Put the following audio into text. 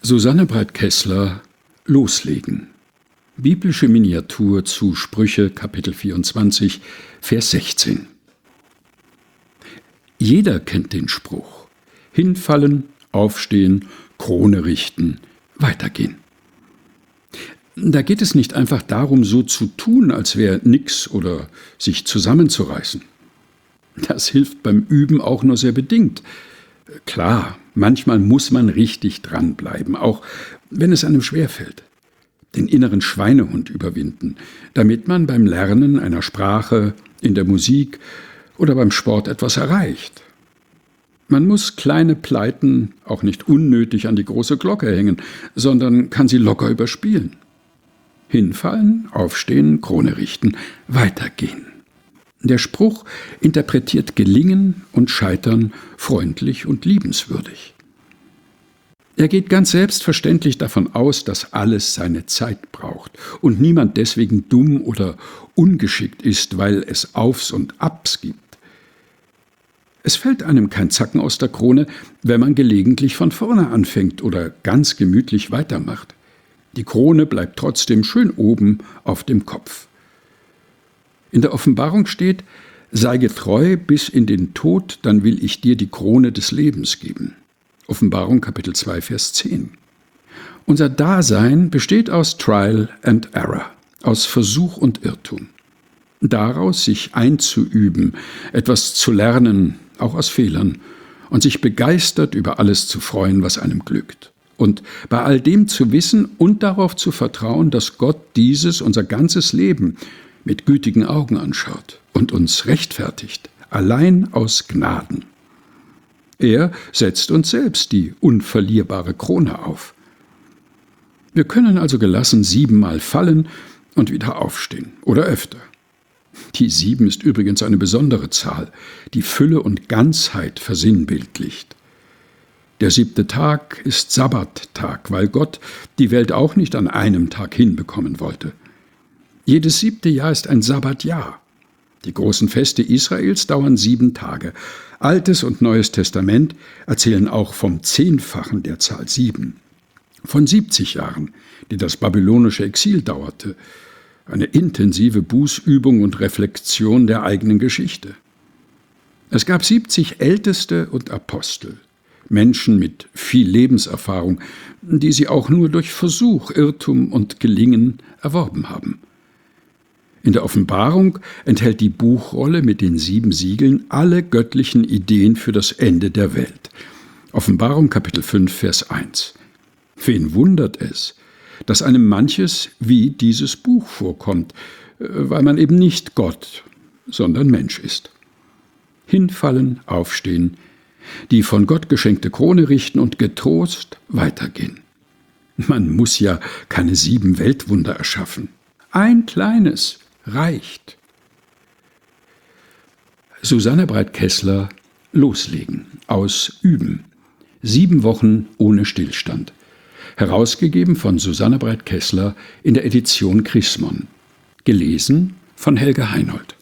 Susanne Breit-Kessler, Loslegen. Biblische Miniatur zu Sprüche, Kapitel 24, Vers 16. Jeder kennt den Spruch: Hinfallen, aufstehen, Krone richten, weitergehen. Da geht es nicht einfach darum, so zu tun, als wäre nix oder sich zusammenzureißen. Das hilft beim Üben auch nur sehr bedingt. Klar, manchmal muss man richtig dranbleiben, auch wenn es einem schwerfällt. Den inneren Schweinehund überwinden, damit man beim Lernen einer Sprache, in der Musik oder beim Sport etwas erreicht. Man muss kleine Pleiten auch nicht unnötig an die große Glocke hängen, sondern kann sie locker überspielen. Hinfallen, aufstehen, Krone richten, weitergehen. Der Spruch interpretiert Gelingen und Scheitern freundlich und liebenswürdig. Er geht ganz selbstverständlich davon aus, dass alles seine Zeit braucht und niemand deswegen dumm oder ungeschickt ist, weil es Aufs und Abs gibt. Es fällt einem kein Zacken aus der Krone, wenn man gelegentlich von vorne anfängt oder ganz gemütlich weitermacht. Die Krone bleibt trotzdem schön oben auf dem Kopf. In der Offenbarung steht: Sei getreu bis in den Tod, dann will ich dir die Krone des Lebens geben. Offenbarung Kapitel 2, Vers 10. Unser Dasein besteht aus Trial and Error, aus Versuch und Irrtum. Daraus sich einzuüben, etwas zu lernen, auch aus Fehlern, und sich begeistert über alles zu freuen, was einem glückt. Und bei all dem zu wissen und darauf zu vertrauen, dass Gott dieses, unser ganzes Leben, mit gütigen Augen anschaut und uns rechtfertigt, allein aus Gnaden. Er setzt uns selbst die unverlierbare Krone auf. Wir können also gelassen 7-mal fallen und wieder aufstehen oder öfter. Die 7 ist übrigens eine besondere Zahl, die Fülle und Ganzheit versinnbildlicht. Der 7. Tag ist Sabbattag, weil Gott die Welt auch nicht an einem Tag hinbekommen wollte. Jedes 7. Jahr ist ein Sabbatjahr. Die großen Feste Israels dauern 7 Tage. Altes und Neues Testament erzählen auch vom 10-fachen der Zahl 7. Von 70 Jahren, die das babylonische Exil dauerte. Eine intensive Bußübung und Reflexion der eigenen Geschichte. Es gab 70 Älteste und Apostel, Menschen mit viel Lebenserfahrung, die sie auch nur durch Versuch, Irrtum und Gelingen erworben haben. In der Offenbarung enthält die Buchrolle mit den 7 Siegeln alle göttlichen Ideen für das Ende der Welt. Offenbarung Kapitel 5, Vers 1. Wen wundert es, dass einem manches wie dieses Buch vorkommt, weil man eben nicht Gott, sondern Mensch ist. Hinfallen, aufstehen, die von Gott geschenkte Krone richten und getrost weitergehen. Man muss ja keine 7 Weltwunder erschaffen. Ein kleines reicht. Susanne Breit-Kessler, Loslegen, aus Üben. 7 Wochen ohne Stillstand. Herausgegeben von Susanne Breit-Kessler in der Edition Chrismon. Gelesen von Helga Heinold.